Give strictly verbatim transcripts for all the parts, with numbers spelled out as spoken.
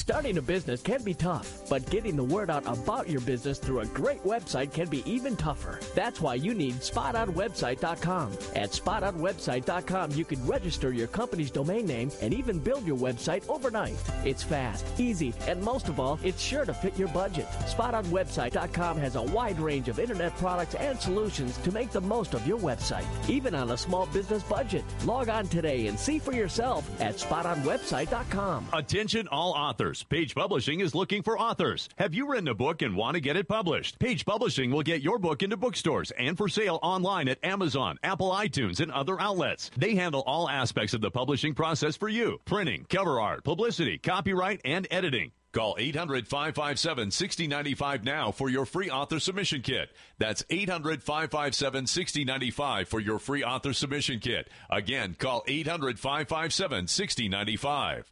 Starting a business can be tough, but getting the word out about your business through a great website can be even tougher. That's why you need spot on website dot com. At spot on website dot com, you can register your company's domain name and even build your website overnight. It's fast, easy, and most of all, it's sure to fit your budget. spot on website dot com has a wide range of internet products and solutions to make the most of your website, even on a small business budget. Log on today and see for yourself at spot on website dot com. Attention all authors. Page Publishing is looking for authors. Have you written a book and want to get it published? Page Publishing will get your book into bookstores and for sale online at Amazon, Apple iTunes, and other outlets. They handle all aspects of the publishing process for you. Printing, cover art, publicity, copyright, and editing. Call eight hundred, five five seven, six zero nine five now for your free author submission kit. That's eight hundred, five five seven, six zero nine five for your free author submission kit. Again, call eight hundred, five five seven, six zero nine five.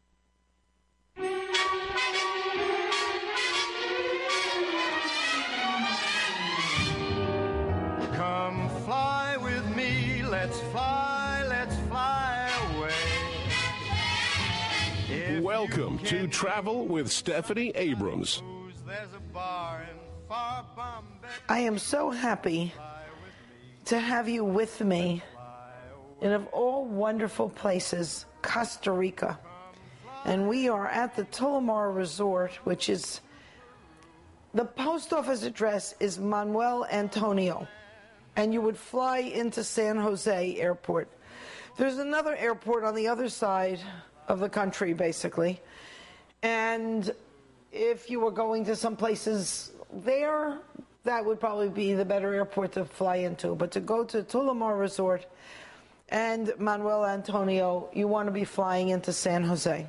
Come fly with me, let's fly, let's fly away. If Welcome to Travel with Stephanie Abrams. there's a bar in far Bombay. I am so happy to have you with me in, of all wonderful places, Costa Rica. And we are at the Tullamore Resort, which is, the post office address is Manuel Antonio. And you would fly into San Jose Airport. There's another airport on the other side of the country, basically. And if you were going to some places there, that would probably be the better airport to fly into. But to go to Tullamore Resort and Manuel Antonio, you want to be flying into San Jose.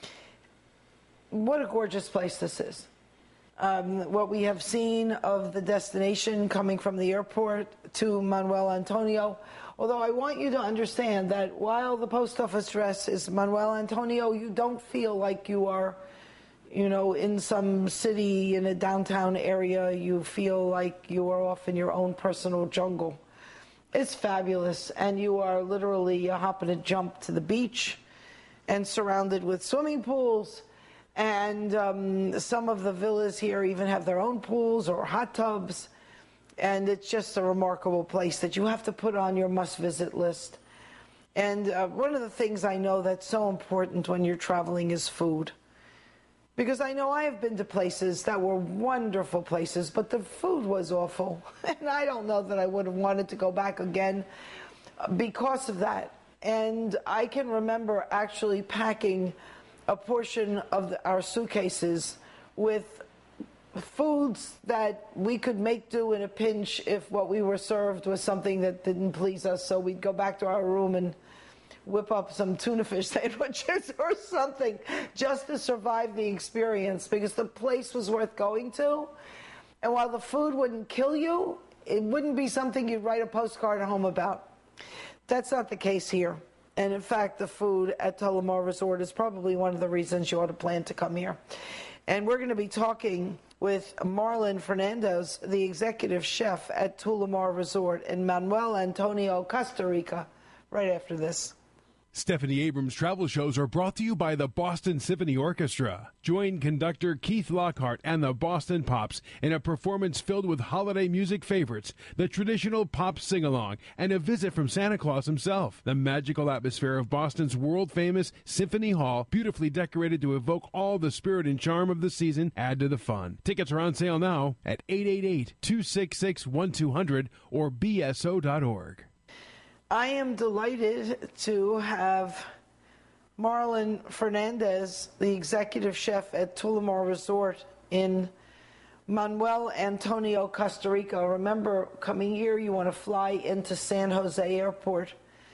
What a gorgeous place this is. Um, what we have seen of the destination coming from the airport to Manuel Antonio. Although I want you to understand that while the post office address is Manuel Antonio, you don't feel like you are, you know, in some city in a downtown area. You feel like you are off in your own personal jungle. It's fabulous, and you are literally a hop and a jump to the beach and surrounded with swimming pools. And um, some of the villas here even have their own pools or hot tubs. And it's just a remarkable place that you have to put on your must-visit list. And uh, one of the things I know that's so important when you're traveling is food. Because I know I have been to places that were wonderful places, but the food was awful. And I don't know that I would have wanted to go back again because of that. And I can remember actually packing a portion of the, our suitcases with foods that we could make do in a pinch if what we were served was something that didn't please us. So we'd go back to our room and whip up some tuna fish sandwiches or something just to survive the experience, because the place was worth going to. And while the food wouldn't kill you, it wouldn't be something you'd write a postcard home about. That's not the case here. And in fact, the food at Tullamore Resort is probably one of the reasons you ought to plan to come here. And we're going to be talking with Marlon Fernandez, the executive chef at Tullamore Resort in Manuel Antonio, Costa Rica, right after this. Stephanie Abrams travel shows are brought to you by the Boston Symphony Orchestra. Join conductor Keith Lockhart and the Boston Pops in a performance filled with holiday music favorites, the traditional pop sing-along, and a visit from Santa Claus himself. The magical atmosphere of Boston's world-famous Symphony Hall, beautifully decorated to evoke all the spirit and charm of the season, add to the fun. Tickets are on sale now at eight eight eight, two six six, one two zero zero or b s o dot org. I am delighted to have Marlon Fernandez, the executive chef at Tullamore Resort in Manuel Antonio, Costa Rica. Remember, coming here, you want to fly into San Jose Airport.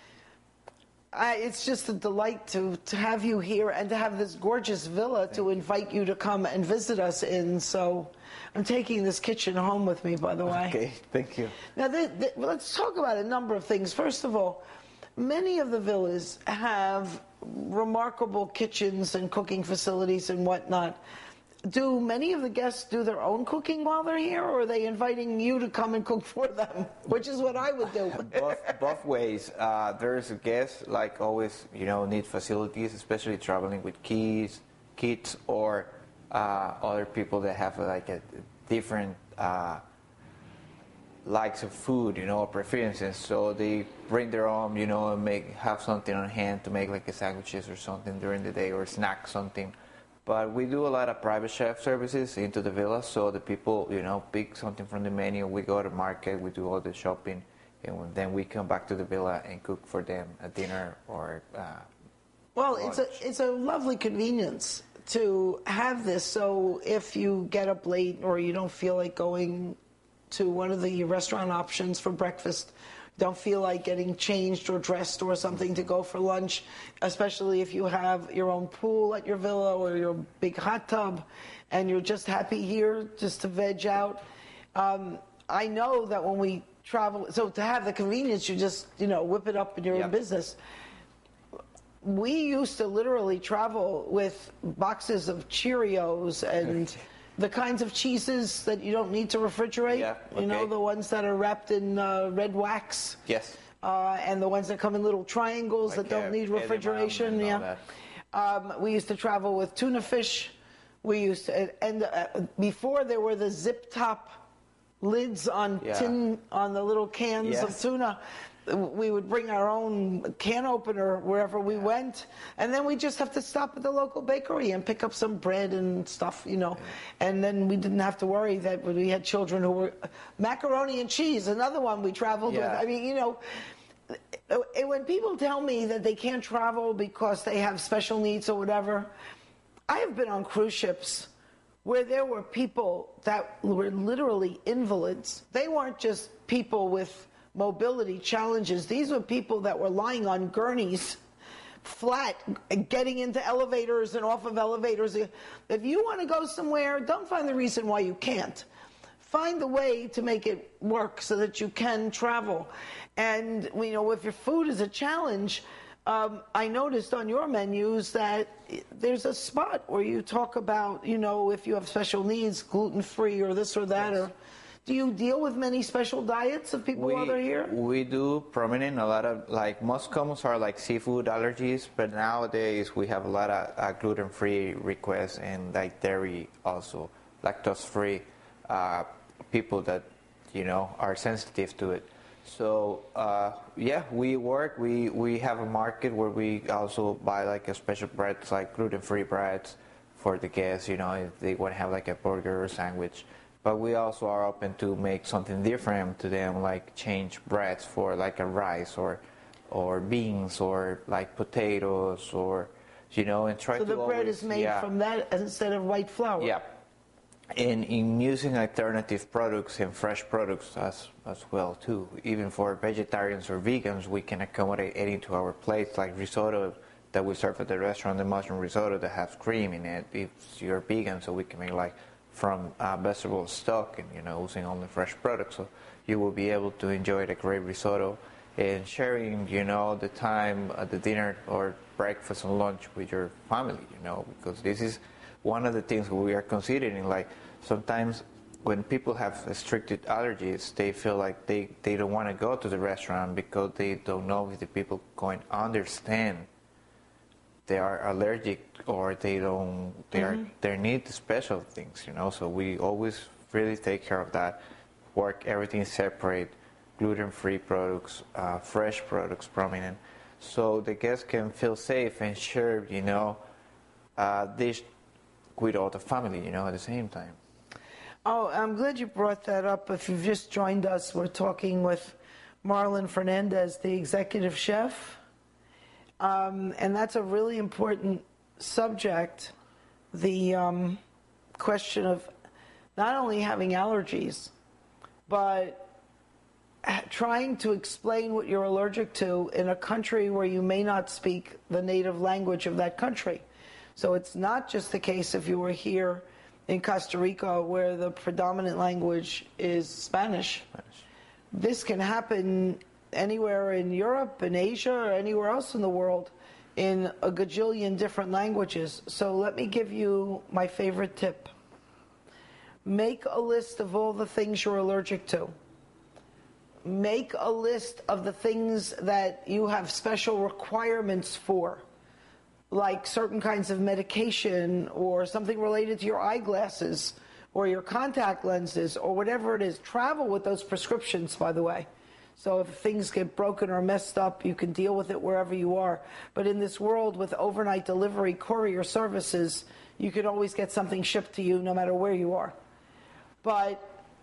I, it's just a delight to, to have you here and to have this gorgeous villa to invite you to come and visit us in. So I'm taking this kitchen home with me, by the way. Okay, thank you. Now, the, the, let's talk about a number of things. First of all, many of the villas have remarkable kitchens and cooking facilities and whatnot. Do many of the guests do their own cooking while they're here, or are they inviting you to come and cook for them, which is what I would do? both, both ways. Uh, there's a guest, like always, you know, need facilities, especially traveling with kids, kids or uh, other people that have like a different uh, likes of food, you know, preferences. So they bring their own, you know, and make have something on hand to make like a sandwiches or something during the day or snack something. But we do a lot of private chef services into the villa, so the people, you know, pick something from the menu. We go to market, we do all the shopping, and then we come back to the villa and cook for them a dinner or. Uh, well, lunch. it's a it's a lovely convenience to have this. So if you get up late or you don't feel like going to one of the restaurant options for breakfast, don't feel like getting changed or dressed or something to go for lunch, especially if you have your own pool at your villa or your big hot tub and you're just happy here just to veg out. Um, I know that when we travel, so to have the convenience, you just, you know, whip it up in your Yep. own business. We used to literally travel with boxes of Cheerios and the kinds of cheeses that you don't need to refrigerate. Yeah, You know, okay. the ones that are wrapped in uh, red wax. Yes. Uh, and the ones that come in little triangles Like, that don't uh, need edamame refrigeration. and all Yeah. Um, we used to travel with tuna fish. We used to, and uh, before there were the zip top lids on Yeah. tin, on the little cans of Yes. tuna. We would bring our own can opener wherever we went, and then we just have to stop at the local bakery and pick up some bread and stuff, you know. And then we didn't have to worry that when we had children who were macaroni and cheese, another one we traveled Yeah. with. I mean, you know, it- when people tell me that they can't travel because they have special needs or whatever, I have been on cruise ships where there were people that were literally invalids. They weren't just people with mobility challenges. These were people that were lying on gurneys, flat, getting into elevators and off of elevators. If you want to go somewhere, don't find the reason why you can't. Find a way to make it work so that you can travel. And, you know, if your food is a challenge, um, I noticed on your menus that there's a spot where you talk about, you know, if you have special needs, gluten-free or this or that, Yes. or do you deal with many special diets of people while they're here? We do prominent a lot of, like, most common are like seafood allergies, but nowadays we have a lot of uh, gluten-free requests and like dairy also, lactose-free uh, people that, you know, are sensitive to it. So uh, yeah, we work. We we have a market where we also buy like a special breads, like gluten-free breads for the guests. You know, if they want to have like a burger or sandwich. But we also are open to make something different to them, like change breads for like a rice or or beans or like potatoes or, you know, and try So to the bread always, is made yeah. from that instead of white flour. Yeah. And in using alternative products and fresh products as, as well too. Even for vegetarians or vegans, we can accommodate it into our plates, like risotto that we serve at the restaurant, the mushroom risotto that has cream in it. If you're vegan, so we can make like from uh, vegetable stock and, you know, using only fresh products. So you will be able to enjoy the great risotto and sharing, you know, the time at the dinner or breakfast and lunch with your family, you know, because this is one of the things we are considering. Like sometimes when people have restricted allergies, they feel like they, they don't want to go to the restaurant because they don't know if the people going to understand they are allergic or they don't they mm-hmm. are they need special things, you know. So we always really take care of that. Work everything separate, gluten-free products, uh, fresh products prominent, so the guests can feel safe and share, you know, uh, dish with all the family, you know, at the same time. Oh, I'm glad you brought that up. If you've just joined us, we're talking with Marlon Fernandez, the executive chef. Um, and that's a really important subject, the um, question of not only having allergies, but trying to explain what you're allergic to in a country where you may not speak the native language of that country. So it's not just the case if you were here in Costa Rica where the predominant language is Spanish. Spanish. This can happen anywhere in Europe, in Asia, or anywhere else in the world in a gajillion different languages. So let me give you my favorite tip. Make a list of all the things you're allergic to. Make a list of the things that you have special requirements for. like certain kinds of medication or something related to your eyeglasses or your contact lenses or whatever it is, travel with those prescriptions, by the way. So if things get broken or messed up, you can deal with it wherever you are. But in this world with overnight delivery, courier services, you can always get something shipped to you no matter where you are. But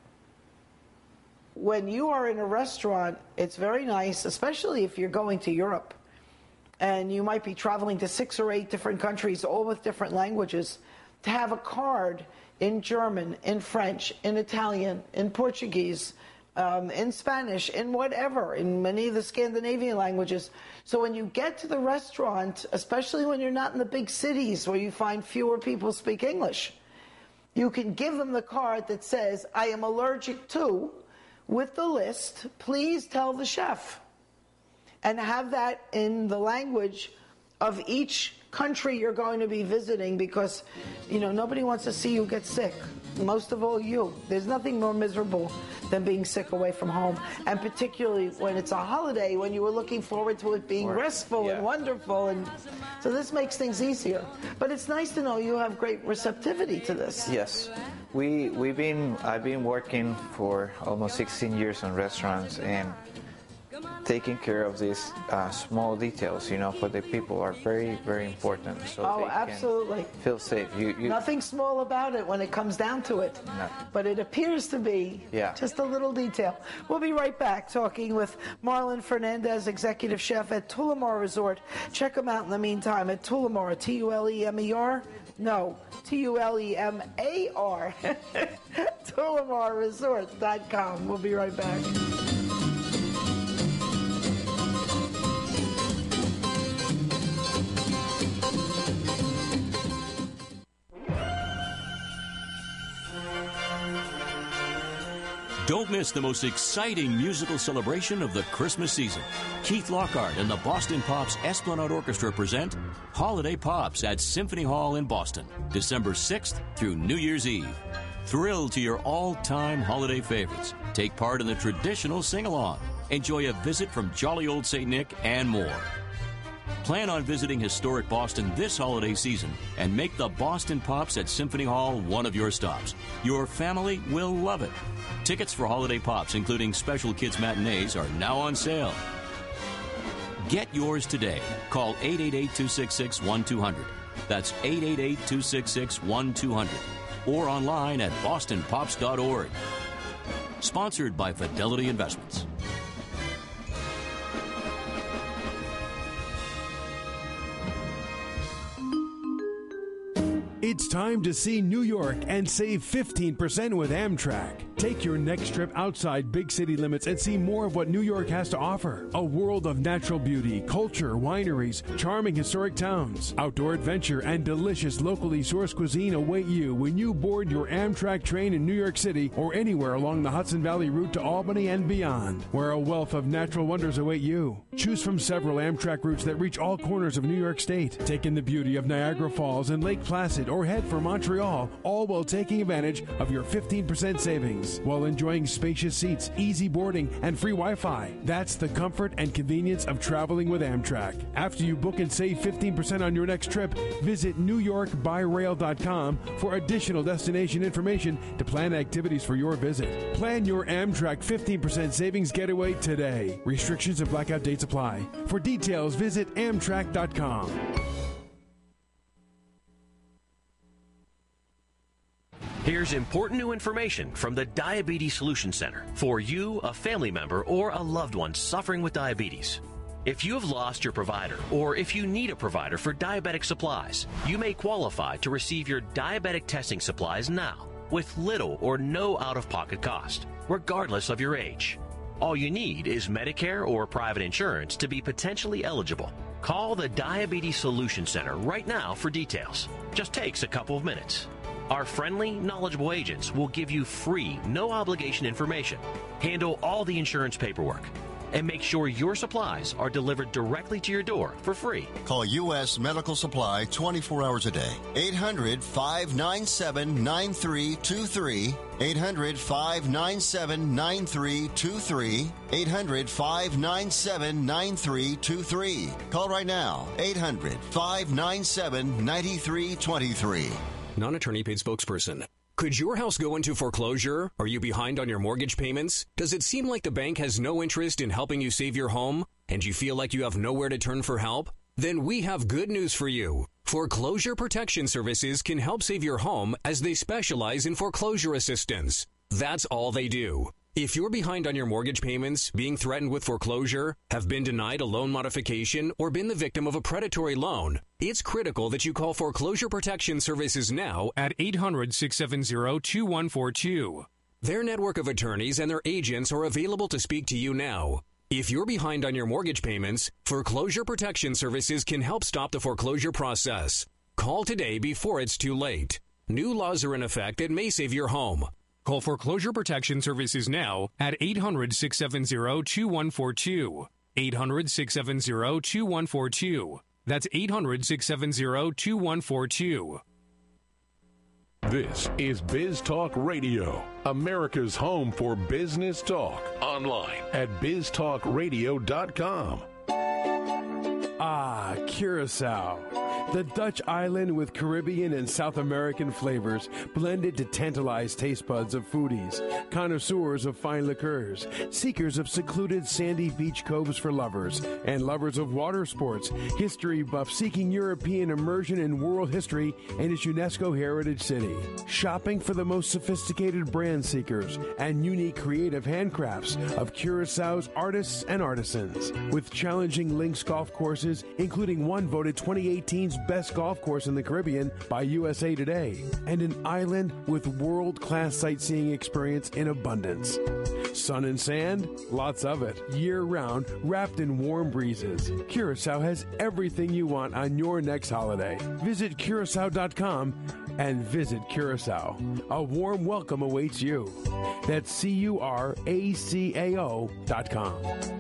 when you are in a restaurant, it's very nice, especially if you're going to Europe, and you might be traveling to six or eight different countries, all with different languages, to have a card in German, in French, in Italian, in Portuguese, um, in Spanish, in whatever, in many of the Scandinavian languages. So when you get to the restaurant, especially when you're not in the big cities where you find fewer people speak English, you can give them the card that says, I am allergic to, with the list, please tell the chef. And have that in the language of each country you're going to be visiting, because, you know, nobody wants to see you get sick. Most of all you. There's nothing more miserable than being sick away from home. And particularly when it's a holiday, when you were looking forward to it being restful yeah. and wonderful. And so this makes things easier. But it's nice to know you have great receptivity to this. Yes. We, we've been, I've been working for almost sixteen years on restaurants, and taking care of these uh, small details, you know, for the people are very, very important. So oh, they absolutely. Can feel safe. You, you, Nothing small about it when it comes down to it. Nothing. But it appears to be yeah. just a little detail. We'll be right back talking with Marlon Fernandez, executive chef at Tullamore Resort. Check him out in the meantime at Tullamore, T U L E M E R. No, T U L E M A R. Tullamore Resort dot com. We'll be right back. Don't miss the most exciting musical celebration of the Christmas season. Keith Lockhart and the Boston Pops Esplanade Orchestra present Holiday Pops at Symphony Hall in Boston, December sixth through New Year's Eve. Thrill to your all-time holiday favorites. Take part in the traditional sing-along. Enjoy a visit from jolly old Saint Nick and more. Plan on visiting historic Boston this holiday season and make the Boston Pops at Symphony Hall one of your stops. Your family will love it. Tickets for Holiday Pops, including special kids matinees, are now on sale. Get yours today. Call eight eight eight, two six six, one two zero zero. That's eight eight eight, two six six, one two zero zero. Or online at boston pops dot org. Sponsored by Fidelity Investments. It's time to see New York and save fifteen percent with Amtrak. Take your next trip outside big city limits and see more of what New York has to offer. A world of natural beauty, culture, wineries, charming historic towns, outdoor adventure, and delicious locally sourced cuisine await you when you board your Amtrak train in New York City or anywhere along the Hudson Valley route to Albany and beyond, where a wealth of natural wonders await you. Choose from several Amtrak routes that reach all corners of New York State. Take in the beauty of Niagara Falls and Lake Placid, or head for Montreal, all while taking advantage of your fifteen percent savings, while enjoying spacious seats, easy boarding, and free Wi-Fi. That's the comfort and convenience of traveling with Amtrak. After you book and save fifteen percent on your next trip, visit new york by rail dot com for additional destination information to plan activities for your visit. Plan your Amtrak fifteen percent savings getaway today. Restrictions and blackout dates apply. For details, visit amtrak dot com. Here's important new information from the Diabetes Solution Center for you, a family member, or a loved one suffering with diabetes. If you have lost your provider, or if you need a provider for diabetic supplies, you may qualify to receive your diabetic testing supplies now with little or no out-of-pocket cost, regardless of your age. All you need is Medicare or private insurance to be potentially eligible. Call the Diabetes Solution Center right now for details. Just takes a couple of minutes. Our friendly, knowledgeable agents will give you free, no-obligation information, handle all the insurance paperwork, and make sure your supplies are delivered directly to your door for free. Call U S Medical Supply twenty-four hours a day. eight hundred, five nine seven, nine three two three. eight hundred, five nine seven, nine three two three. eight hundred, five nine seven, nine three two three. Call right now. eight hundred, five nine seven, nine three two three. Non-attorney paid spokesperson. Could your house go into foreclosure? Are you behind on your mortgage payments? Does it seem like the bank has no interest in helping you save your home? And you feel like you have nowhere to turn for help? Then we have good news for you. Foreclosure Protection Services can help save your home as they specialize in foreclosure assistance. That's all they do. If you're behind on your mortgage payments, being threatened with foreclosure, have been denied a loan modification, or been the victim of a predatory loan, it's critical that you call Foreclosure Protection Services now at eight hundred, six seven zero, two one four two. Their network of attorneys and their agents are available to speak to you now. If you're behind on your mortgage payments, Foreclosure Protection Services can help stop the foreclosure process. Call today before it's too late. New laws are in effect that may save your home. Call Foreclosure Protection Services now at eight hundred, six seven zero, two one four two. eight hundred, six seven zero, two one four two. That's eight hundred, six seven zero, two one four two. This is Biz Talk Radio, America's home for business talk. Online at biz talk radio dot com. Ah, Curacao, the Dutch island with Caribbean and South American flavors blended to tantalize taste buds of foodies, connoisseurs of fine liqueurs, seekers of secluded sandy beach coves for lovers, and lovers of water sports, history buffs seeking European immersion in world history and its UNESCO heritage city, shopping for the most sophisticated brand seekers and unique creative handcrafts of Curaçao's artists and artisans, with challenging links golf courses, including one voted twenty eighteen's best golf course in the Caribbean by U S A Today, and an island with world-class sightseeing experience in abundance. Sun and sand? Lots of it. Year-round, wrapped in warm breezes. Curacao has everything you want on your next holiday. Visit Curacao dot com and visit Curacao. A warm welcome awaits you. That's C U R A C A O dot com.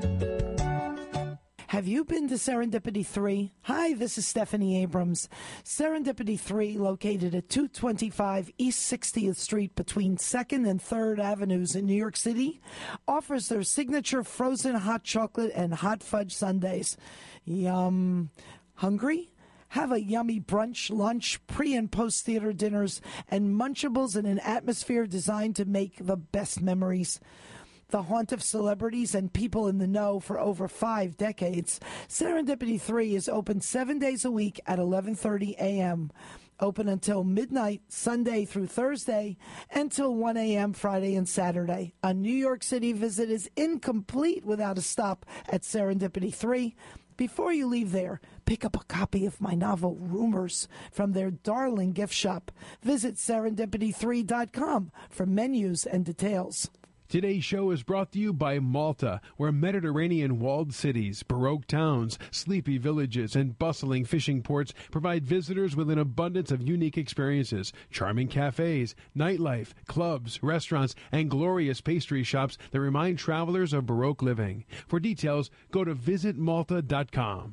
Have you been to Serendipity three? Hi, this is Stephanie Abrams. Serendipity three, located at two twenty-five East sixtieth Street between second and third Avenues in New York City, offers their signature frozen hot chocolate and hot fudge sundaes. Yum. Hungry? Have a yummy brunch, lunch, pre- and post-theater dinners, and Munchables in an atmosphere designed to make the best memories. The haunt of celebrities and people in the know for over five decades, Serendipity three is open seven days a week at eleven thirty a.m., open until midnight, Sunday through Thursday, until one a.m. Friday and Saturday. A New York City visit is incomplete without a stop at Serendipity three. Before you leave there, pick up a copy of my novel, Rumors, from their darling gift shop. Visit serendipity three dot com for menus and details. Today's show is brought to you by Malta, where Mediterranean walled cities, Baroque towns, sleepy villages, and bustling fishing ports provide visitors with an abundance of unique experiences, charming cafes, nightlife, clubs, restaurants, and glorious pastry shops that remind travelers of Baroque living. For details, go to visit malta dot com.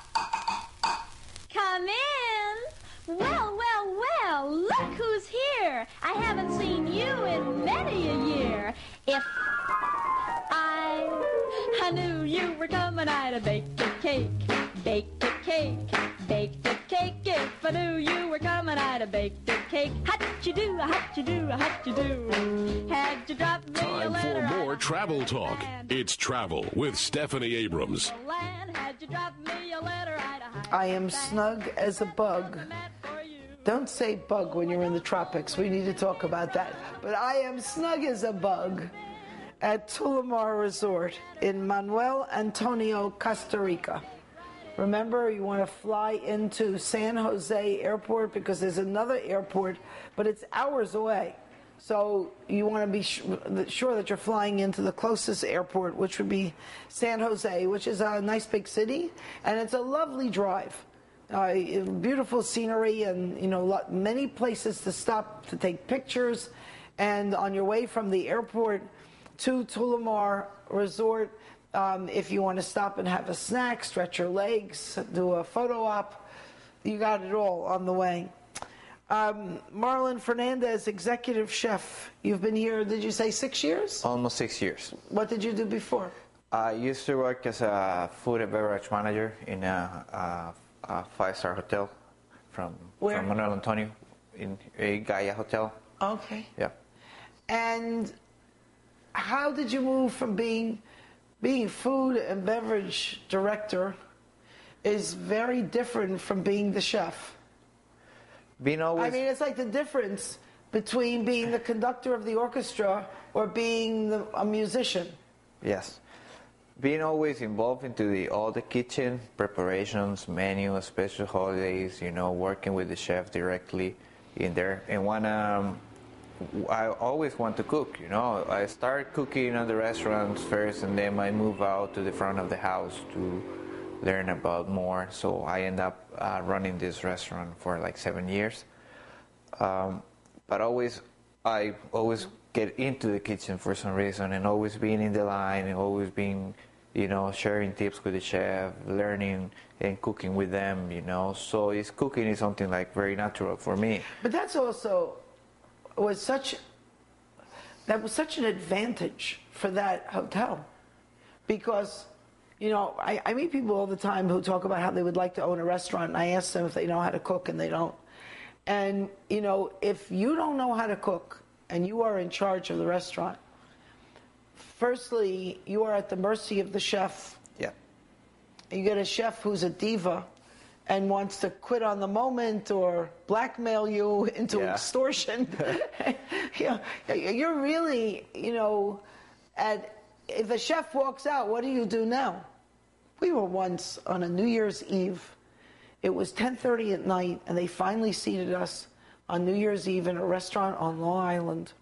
Come in! Well, well, well, look who's here! I haven't seen you in many a year. If I, I knew you were coming, I'd have baked a cake, baked a cake, baked a cake. If I knew you were coming, I'd have baked a cake. How'd you do, how'd you do, how'd you do? Had you dropped me a Time letter, for more travel talk. It's Travel with Stephanie Abrams. Had you dropped me a letter, I'd have I am snug as a bug. Don't say bug when you're in the tropics. We need to talk about that. But I am snug as a bug at Tulamar Resort in Manuel Antonio, Costa Rica. Remember, you want to fly into San Jose Airport because there's another airport, but it's hours away. So you want to be sure that you're flying into the closest airport, which would be San Jose, which is a nice big city, and it's a lovely drive. Uh, beautiful scenery and, you know, lot, many places to stop to take pictures. And on your way from the airport to Tulamar Resort, Um, if you want to stop and have a snack, stretch your legs, do a photo op, you got it all on the way. Um, Marlon Fernandez, executive chef. You've been here, did you say six years? Almost six years. What did you do before? I used to work as a food and beverage manager in a, a, a five-star hotel from, Where? from Manuel Antonio in a Gaia Hotel. Okay. Yeah. And how did you move from being being food and beverage director is very different from being the chef? Being always... I mean, it's like the difference between being the conductor of the orchestra or being the, a musician. Yes. Being always involved into the, all the kitchen preparations, menu, special holidays, you know, working with the chef directly in there. And when um, I always want to cook, you know. I start cooking at the restaurants first, and then I move out to the front of the house to learn about more. So I end up uh, running this restaurant for like seven years. Um, but always, I always get into the kitchen for some reason, and always being in the line, and always being, you know, sharing tips with the chef, learning and cooking with them, you know. So it's cooking is something like very natural for me. But that's also was such that was such an advantage for that hotel, because, you know, I, I meet people all the time who talk about how they would like to own a restaurant, and I ask them if they know how to cook, and they don't. And, you know, if you don't know how to cook and you are in charge of the restaurant, firstly, you are at the mercy of the chef. Yeah. You get a chef who's a diva and wants to quit on the moment or blackmail you into Yeah. extortion. You know, you're really, you know, at, if the chef walks out, what do you do now? We were once on a New Year's Eve. It was ten thirty at night, and they finally seated us on New Year's Eve in a restaurant on Long Island.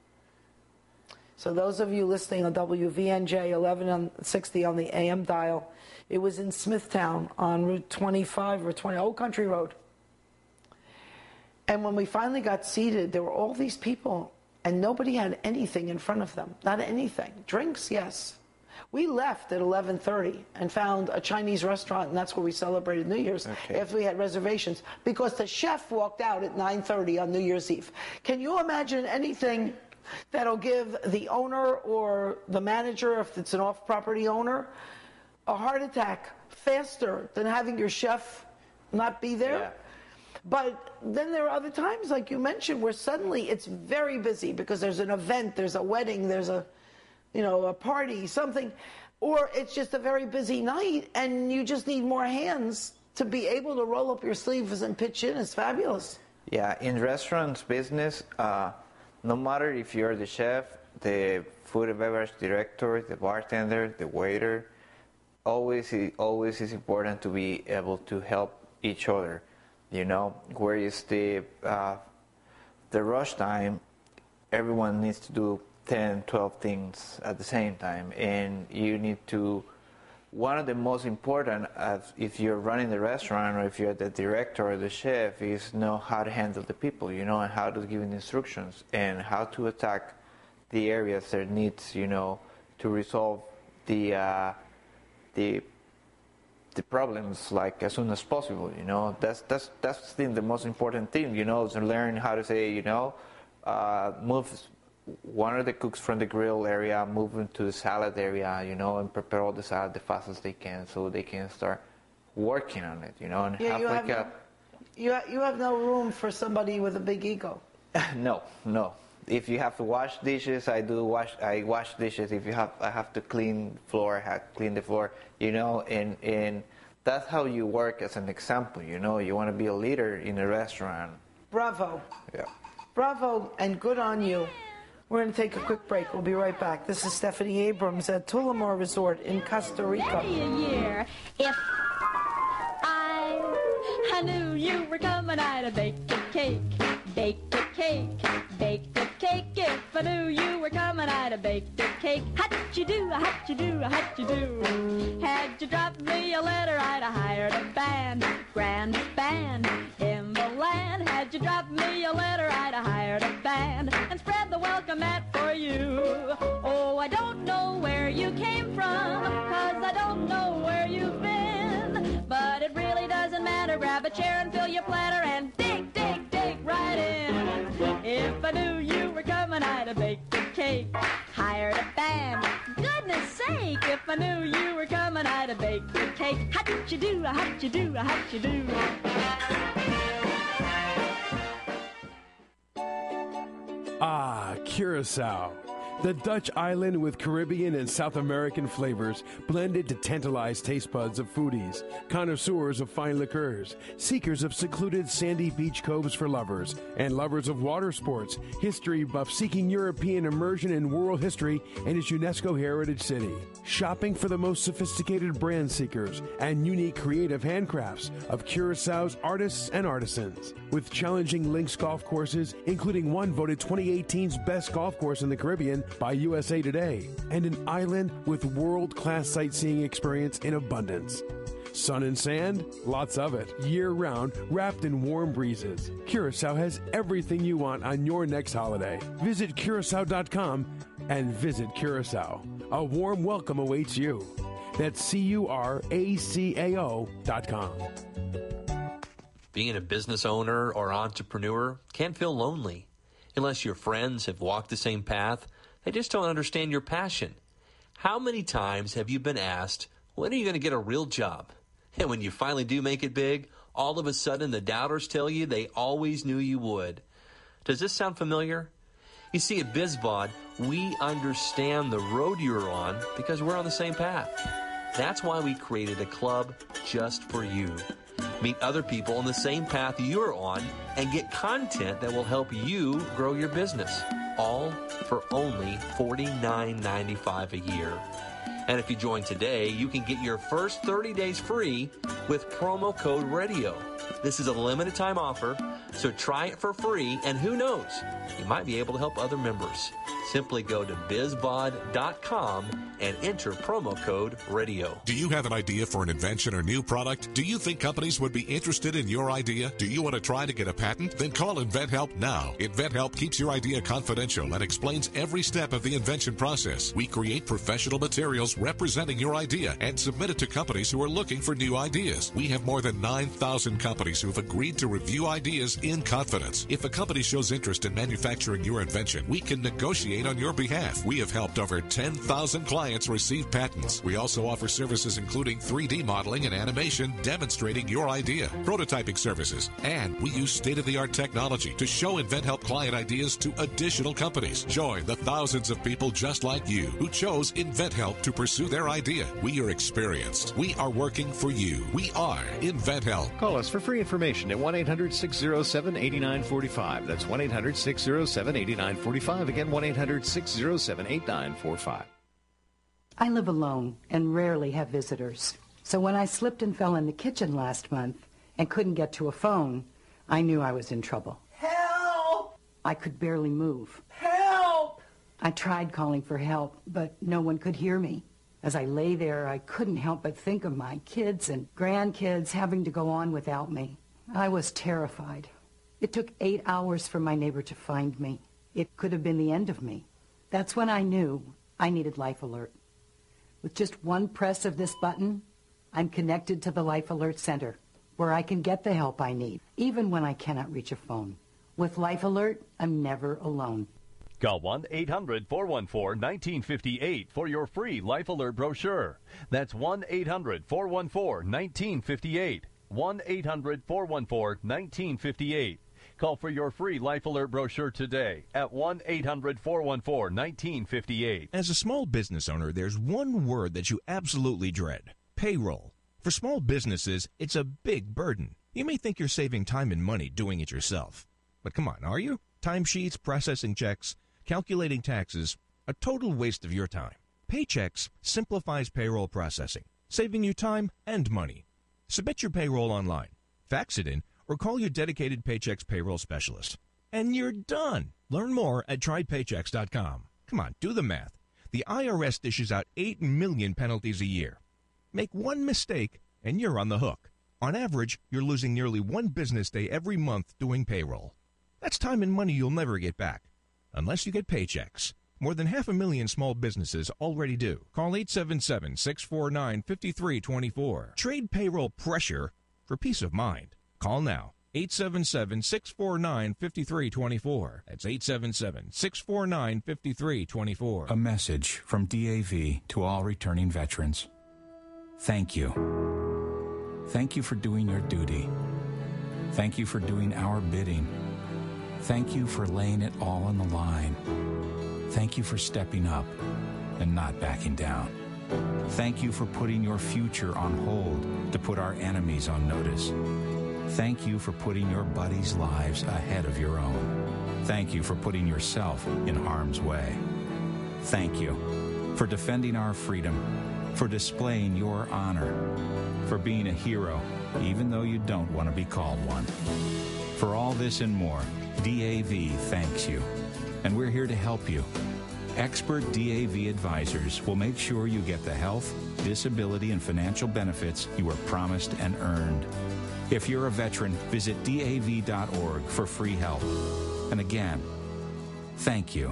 So those of you listening on W V N J eleven sixty on the A M dial, it was in Smithtown on Route twenty-five or twenty, Old Country Road. And when we finally got seated, there were all these people, and nobody had anything in front of them. Not anything. Drinks, yes. We left at eleven thirty and found a Chinese restaurant, and that's where we celebrated New Year's, Okay. after we had reservations, because the chef walked out at nine thirty on New Year's Eve. Can you imagine anything that'll give the owner or the manager, if it's an off-property owner, a heart attack faster than having your chef not be there? Yeah. But then there are other times, like you mentioned, where suddenly it's very busy because there's an event, there's a wedding, there's a, you know, a party, something, or it's just a very busy night and you just need more hands to be able to roll up your sleeves and pitch in. It's fabulous. Yeah, in restaurants business, uh, no matter if you're the chef, the food and beverage director, the bartender, the waiter, always always is important to be able to help each other. You know, where is the uh, the rush time? Everyone needs to do ten, twelve things at the same time, and you need to. One of the most important, uh, if you're running the restaurant or if you're the director or the chef, is know how to handle the people, you know, and how to give instructions and how to attack the areas that needs, you know, to resolve the uh, the the problems like as soon as possible. You know, that's that's that's I think the most important thing. You know, to learn how to say, you know, uh, move one of the cooks from the grill area, move into the salad area, you know, and prepare all the salad the fastest they can, so they can start working on it, you know, and Yeah, have you like have a. no, you, ha- you have no room for somebody with a big ego. No, no. If you have to wash dishes, I do wash. I wash dishes. If you have, I have to clean floor. I have to clean the floor. You know, and and that's how you work as an example. You know, you want to be a leader in a restaurant. Bravo. Yeah. Bravo, and good on you. We're going to take a quick break. We'll be right back. This is Stephanie Abrams at Tullamore Resort in Costa Rica. Many a year, if I, I knew you were coming, I'd have baked a cake, baked a cake, baked a cake. If I knew you were coming, I'd have baked a cake. How'd you do, how'd you do, how'd you do? Had you dropped me a letter, I'd have hired a band, grand band in the land. Had you dropped me a letter, I'd have hired a band and spread the welcome mat for you. Oh, I don't know where you came from, 'cause I don't know where you've been, but it really doesn't matter. Grab a chair and fill your platter and dig, dig, dig right in. If I knew you were coming, I'd have baked a cake, hired a band. Goodness sake, if I knew you were coming, I'd have baked a cake. How'd you do, how'd you do, how'd you do? Ah, Curacao. The Dutch island with Caribbean and South American flavors blended to tantalize taste buds of foodies, connoisseurs of fine liqueurs, seekers of secluded sandy beach coves for lovers, and lovers of water sports, history buffs seeking European immersion in world history and its UNESCO heritage city. Shopping for the most sophisticated brand seekers and unique creative handcrafts of Curaçao's artists and artisans. With challenging links golf courses, including one voted twenty eighteen's best golf course in the Caribbean by U S A Today, and an island with world-class sightseeing experience in abundance. Sun and sand? Lots of it. Year-round, wrapped in warm breezes. Curacao has everything you want on your next holiday. Visit Curacao dot com and visit Curacao. A warm welcome awaits you. That's C U R A C A O dot com. Being a business owner or entrepreneur can feel lonely. Unless your friends have walked the same path, they just don't understand your passion. How many times have you been asked, when are you going to get a real job? And when you finally do make it big, all of a sudden the doubters tell you they always knew you would. Does this sound familiar? You see, at BizVod, we understand the road you're on because we're on the same path. That's why we created a club just for you. Meet other people on the same path you're on and get content that will help you grow your business. All for only forty-nine ninety-five a year. And if you join today, you can get your first thirty days free with promo code RADIO. This is a limited time offer, so try it for free, and who knows, you might be able to help other members. Simply go to bizvod dot com and enter promo code RADIO. Do you have an idea for an invention or new product? Do you think companies would be interested in your idea? Do you want to try to get a patent? Then call InventHelp now. InventHelp keeps your idea confidential and explains every step of the invention process. We create professional materials representing your idea and submit it to companies who are looking for new ideas. We have more than nine thousand companies who have agreed to review ideas in confidence. If a company shows interest in manufacturing your invention, we can negotiate on your behalf. We have helped over ten thousand clients receive patents. We also offer services including three D modeling and animation demonstrating your idea, prototyping services, and we use state-of-the-art technology to show InventHelp client ideas to additional companies. Join the thousands of people just like you who chose InventHelp to pursue their idea. We are experienced. We are working for you. We are InventHelp. Call us for free information at one eight hundred six oh seven eight nine four five. That's one eight hundred six oh seven eight nine four five. Again, one eight hundred six oh seven eight nine four five. I live alone and rarely have visitors. So when I slipped and fell in the kitchen last month and couldn't get to a phone, I knew I was in trouble. Help! I could barely move. Help! I tried calling for help, but no one could hear me. As I lay there, I couldn't help but think of my kids and grandkids having to go on without me. I was terrified. It took eight hours for my neighbor to find me. It could have been the end of me. That's when I knew I needed Life Alert. With just one press of this button, I'm connected to the Life Alert Center, where I can get the help I need, even when I cannot reach a phone. With Life Alert, I'm never alone. Call one eight hundred four one four one nine five eight for your free Life Alert brochure. That's one eight hundred four one four one nine five eight. one eight hundred four one four one nine five eight. Call for your free Life Alert brochure today at one eight hundred four one four one nine five eight. As a small business owner, there's one word that you absolutely dread: payroll. For small businesses, it's a big burden. You may think you're saving time and money doing it yourself. But come on, are you? Timesheets, processing checks, calculating taxes, a total waste of your time. Paychex simplifies payroll processing, saving you time and money. Submit your payroll online, fax it in, or call your dedicated Paychex payroll specialist. And you're done. Learn more at try paychex dot com. Come on, do the math. The I R S dishes out eight million penalties a year. Make one mistake, and you're on the hook. On average, you're losing nearly one business day every month doing payroll. That's time and money you'll never get back, unless you get Paychex. More than half a million small businesses already do. Call eight seven seven, six four nine, five three two four. Trade payroll pressure for peace of mind. Call now. eight seven seven, six four nine, five three two four. That's eight seven seven, six four nine, five three two four. A message from D A V to all returning veterans. Thank you. Thank you for doing your duty. Thank you for doing our bidding. Thank you for laying it all on the line. Thank you for stepping up and not backing down. Thank you for putting your future on hold to put our enemies on notice. Thank you for putting your buddies' lives ahead of your own. Thank you for putting yourself in harm's way. Thank you for defending our freedom, for displaying your honor, for being a hero even though you don't want to be called one. For all this and more, D A V thanks you, and we're here to help you. Expert D A V advisors will make sure you get the health, disability, and financial benefits you were promised and earned. If you're a veteran, visit D A V dot org for free help. And again, thank you.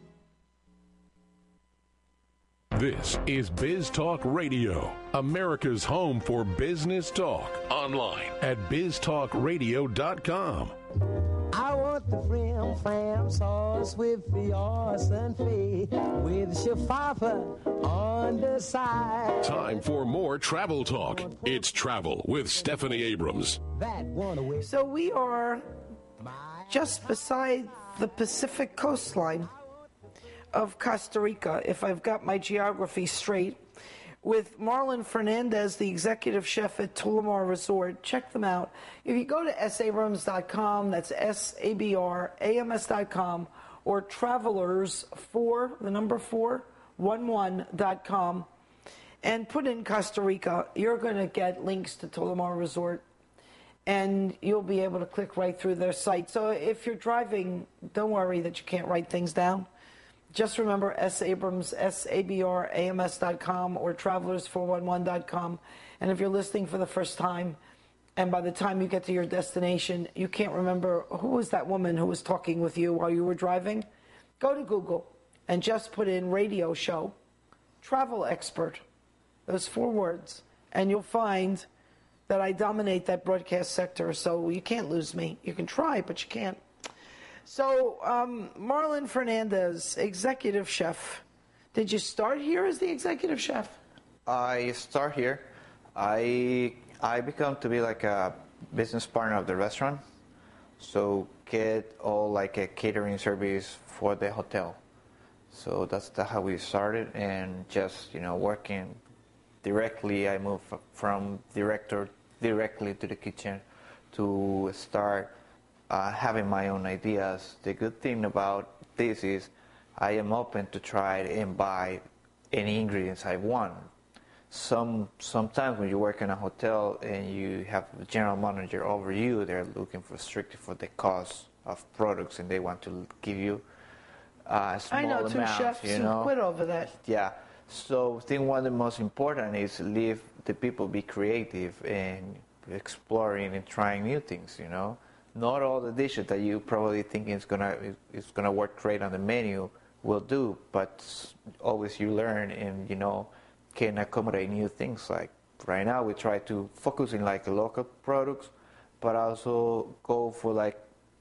This is Biz Talk Radio, America's home for business talk. Online at biz talk radio dot com. I want the frim fram sauce with fios and fee, with shafafa on the side. Time for more travel talk. It's Travel with Stephanie Abrams. So we are just beside the Pacific coastline of Costa Rica, if I've got my geography straight, with Marlon Fernandez, the executive chef at Tullamore Resort. Check them out. If you go to s abrams dot com, that's S A B R A M S dot com, or travelers four, the number four, one one dot com, and put in Costa Rica, you're going to get links to Tullamore Resort, and you'll be able to click right through their site. So if you're driving, don't worry that you can't write things down. Just remember S. Abrams, S A B R A M S dot com or travelers four one one dot com. And if you're listening for the first time, and by the time you get to your destination, you can't remember who was that woman who was talking with you while you were driving, go to Google and just put in radio show, travel expert, those four words, and you'll find that I dominate that broadcast sector, so you can't lose me. You can try, but you can't. So, um, Marlon Fernandez, executive chef. Did you start here as the executive chef? I start here. I I become to be like a business partner of the restaurant. So get all like a catering service for the hotel. So that's the, how we started, and just, you know, working directly. I moved from director directly to the kitchen to start Uh, having my own ideas. The good thing about this is I am open to try and buy any ingredients I want. Some sometimes when you work in a hotel and you have a general manager over you, they're looking for strictly for the cost of products, and they want to give you uh, small I know two amounts, chefs you who know? quit over that. Yeah. So I think one of the most important is leave the people be creative and exploring and trying new things, you know. Not all the dishes that you probably think is gonna is gonna work great on the menu will do, but always you learn and, you know, can accommodate new things. Like right now, we try to focus in like local products, but also go for like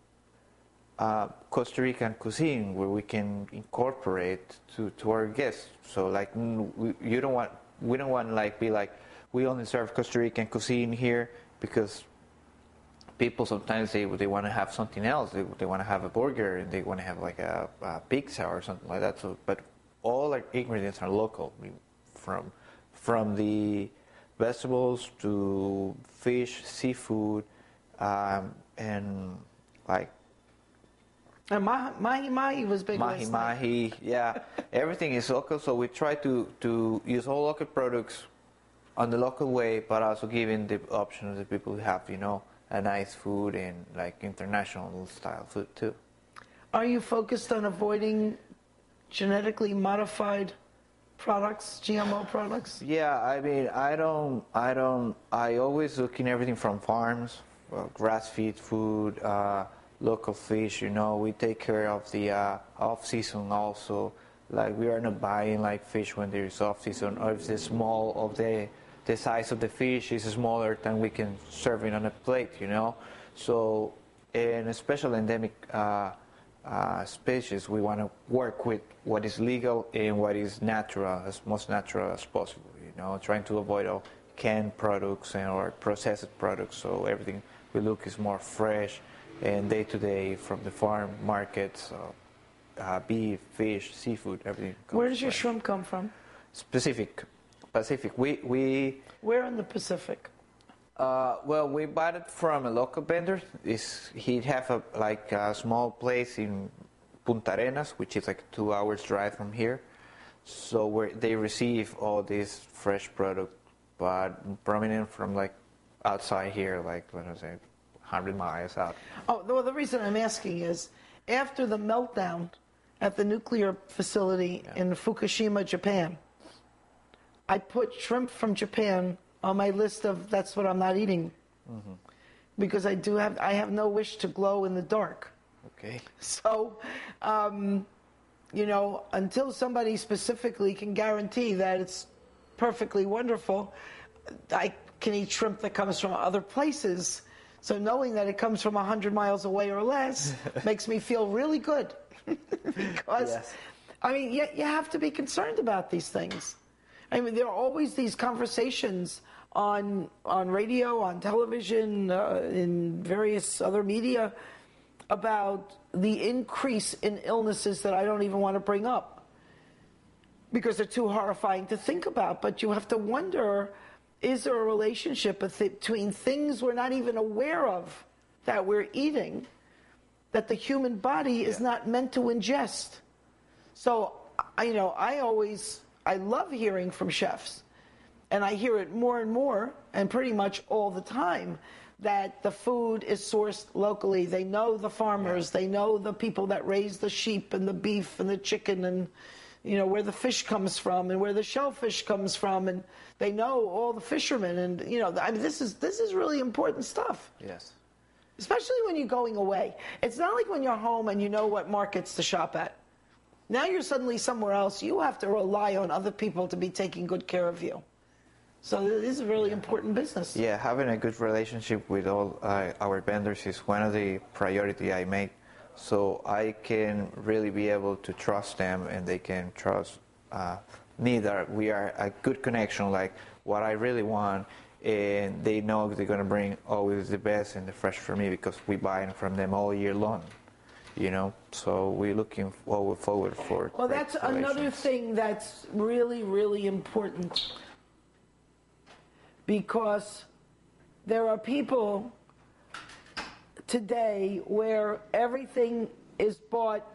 uh, Costa Rican cuisine where we can incorporate to, to our guests. So like we, you don't want we don't want to like be like we only serve Costa Rican cuisine here, because people sometimes they they want to have something else. They, they want to have a burger, and they want to have like a, a pizza or something like that. So, but all our ingredients are local, from from the vegetables to fish, seafood, um, and like. And mahi mahi was big. Mahi mahi, yeah, everything is local. So we try to to use all local products on the local way, but also giving the option to people who have, you know, a nice food and like international style food too. Are you focused on avoiding genetically modified products, G M O products? Yeah, I mean, I don't, I don't, I always look in everything from farms, uh, grass-fed food, uh, local fish. You know, we take care of the uh, off-season also. Like we are not buying like fish when there is off season, or if it's small of the the size of the fish is smaller than we can serve it on a plate, you know. So in a special endemic uh, uh, species, we want to work with what is legal and what is natural, as most natural as possible, you know, trying to avoid all canned products and or processed products, so everything we look is more fresh and day to day from the farm market. So uh, beef, fish, seafood, everything. Where does your fresh. shrimp come from? Pacific, Pacific. We we. Where in the Pacific? Uh, well, we bought it from a local vendor. Is he have a like a small place in Punta Arenas, which is like two hours drive from here. So where they receive all this fresh product, but prominent from like outside here, like let us say, one hundred miles out. Oh, well, the reason I'm asking is after the meltdown at the nuclear facility yeah. in Fukushima, Japan, I put shrimp from Japan on my list of that's what I'm not eating, mm-hmm. because I do have I have no wish to glow in the dark. Okay. So, um, you know, until somebody specifically can guarantee that it's perfectly wonderful, I can eat shrimp that comes from other places. So knowing that it comes from one hundred miles away or less makes me feel really good. Because, yes. I mean, you, you have to be concerned about these things. I mean, there are always these conversations on on radio, on television, uh, in various other media about the increase in illnesses that I don't even want to bring up because they're too horrifying to think about. But you have to wonder, is there a relationship between things we're not even aware of that we're eating that the human body is yeah. not meant to ingest? So, I, you know, I always... I love hearing from chefs, and I hear it more and more, and pretty much all the time, that the food is sourced locally. They know the farmers, yeah. they know the people that raise the sheep and the beef and the chicken, and you know where the fish comes from and where the shellfish comes from, and they know all the fishermen, and you know, I mean, this is this is really important stuff. Yes. Especially when you're going away. It's not like when you're home and you know what markets to shop at. Now you're suddenly somewhere else. You have to rely on other people to be taking good care of you. So this is a really important business. Yeah, having a good relationship with all uh, our vendors is one of the priority I make. So I can really be able to trust them, and they can trust uh, me that we are a good connection, like what I really want, and they know they're going to bring always the best and the fresh for me because we buy from them all year long. You know, so we're looking forward, forward for. Well, that's another thing that's really, really important, because there are people today where everything is bought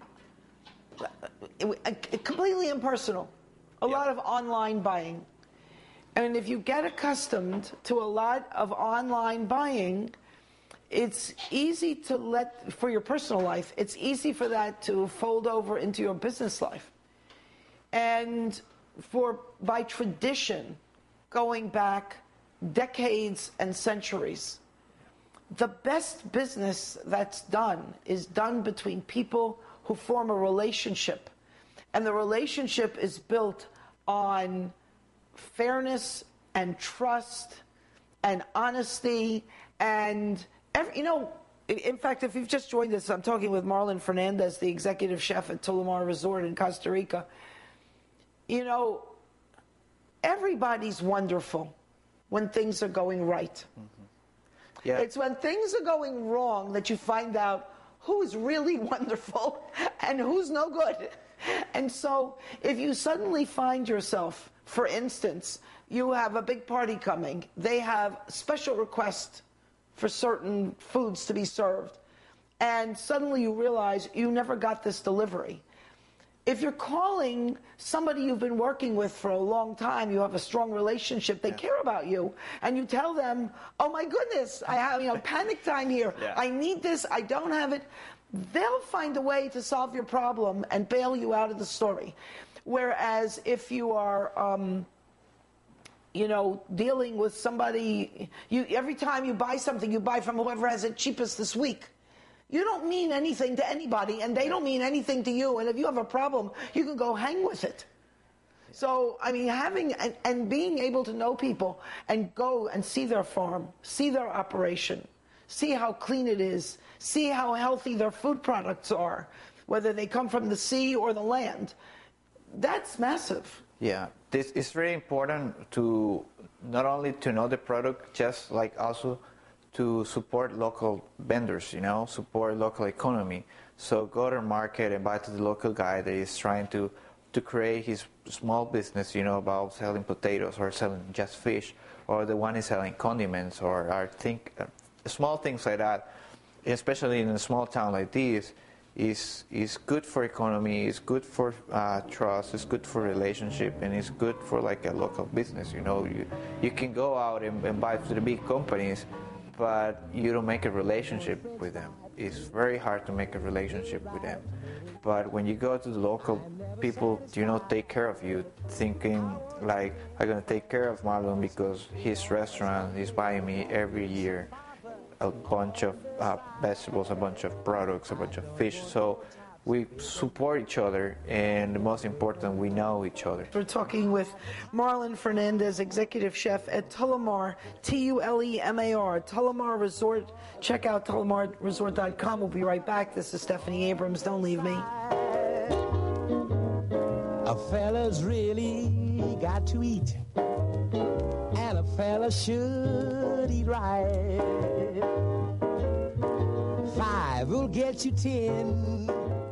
completely impersonal. A yeah. lot of online buying, and if you get accustomed to a lot of online buying, it's easy to let, for your personal life, it's easy for that to fold over into your business life. And for, by tradition, going back decades and centuries, the best business that's done is done between people who form a relationship. And the relationship is built on fairness and trust and honesty and... Every, you know, in fact, if you've just joined us, I'm talking with Marlon Fernandez, the executive chef at Tulumar Resort in Costa Rica. You know, everybody's wonderful when things are going right. Mm-hmm. Yeah. It's when things are going wrong that you find out who's really wonderful and who's no good. And so if you suddenly find yourself, for instance, you have a big party coming, they have special requests for certain foods to be served, and suddenly you realize you never got this delivery. If you're calling somebody you've been working with for a long time, you have a strong relationship, they yeah. care about you, and you tell them, oh my goodness, I have, you know, panic time here, yeah. I need this, I don't have it, they'll find a way to solve your problem and bail you out of the story. Whereas if you are... Um, you know, dealing with somebody, you every time you buy something, you buy from whoever has it cheapest this week. You don't mean anything to anybody, and they don't mean anything to you. And if you have a problem, you can go hang with it. So, I mean, having and, and being able to know people and go and see their farm, see their operation, see how clean it is, see how healthy their food products are, whether they come from the sea or the land, that's massive. Yeah, this is very important to not only to know the product, just like also to support local vendors, you know, support local economy. So go to the market and buy to the local guy that is trying to, to create his small business, you know, about selling potatoes or selling just fish, or the one is selling condiments or are think uh, small things like that, especially in a small town like this, is is good for economy, is good for uh, trust, it's good for relationship, and it's good for like a local business. You know, you you can go out and, and buy to the big companies, but you don't make a relationship with them. It's very hard to make a relationship with them. But when you go to the local people, you know, take care of you, thinking like, I'm gonna take care of Marlon because his restaurant is buying me every year a bunch of uh, vegetables, a bunch of products, a bunch of fish. So we support each other, and the most important, we know each other. We're talking with Marlon Fernandez, executive chef at Tulemar, T U L E M A R, Tulemar Resort. Check out tulemar resort dot com. We'll be right back. This is Stephanie Abrams. Don't leave me. A fella's really got to eat, and a fella should eat right. Five will get you ten.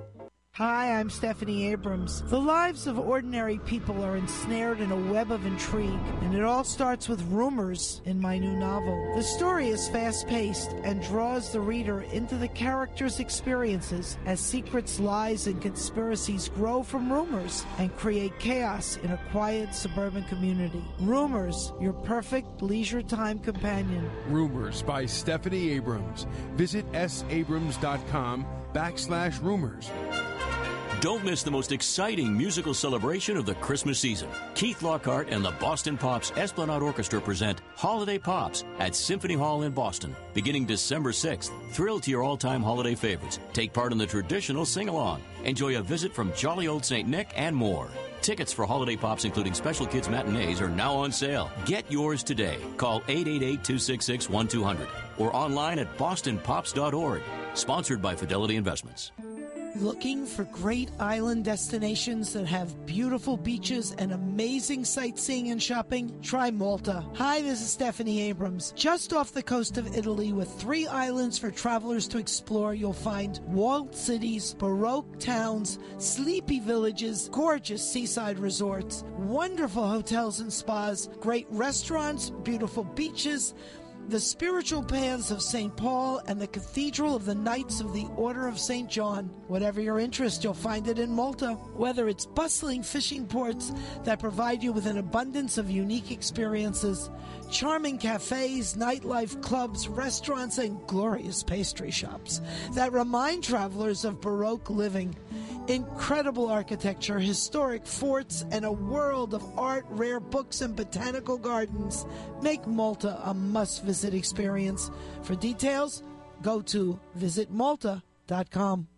Hi, I'm Stephanie Abrams. The lives of ordinary people are ensnared in a web of intrigue, and it all starts with rumors in my new novel. The story is fast-paced and draws the reader into the characters' experiences as secrets, lies, and conspiracies grow from rumors and create chaos in a quiet suburban community. Rumors, your perfect leisure time companion. Rumors by Stephanie Abrams. Visit s abrams dot com backslash rumors. Don't miss the most exciting musical celebration of the Christmas season. Keith Lockhart and the Boston Pops Esplanade Orchestra present Holiday Pops at Symphony Hall in Boston, beginning December sixth. Thrill to your all-time holiday favorites. Take part in the traditional sing-along. Enjoy a visit from jolly old Saint Nick and more. Tickets for Holiday Pops, including special kids matinees, are now on sale. Get yours today. Call eight eight eight, two six six, one two zero zero or online at boston pops dot org. Sponsored by Fidelity Investments. Looking for great island destinations that have beautiful beaches and amazing sightseeing and shopping? Try Malta. Hi, this is Stephanie Abrams. Just off the coast of Italy with three islands for travelers to explore, you'll find walled cities, Baroque towns, sleepy villages, gorgeous seaside resorts, wonderful hotels and spas, great restaurants, beautiful beaches, the spiritual paths of Saint Paul, and the Cathedral of the Knights of the Order of Saint John. Whatever your interest, you'll find it in Malta. Whether it's bustling fishing ports that provide you with an abundance of unique experiences, charming cafes, nightlife, clubs, restaurants, and glorious pastry shops that remind travelers of Baroque living, incredible architecture, historic forts, and a world of art, rare books, and botanical gardens make Malta a must-visit experience. For details, go to visit malta dot com.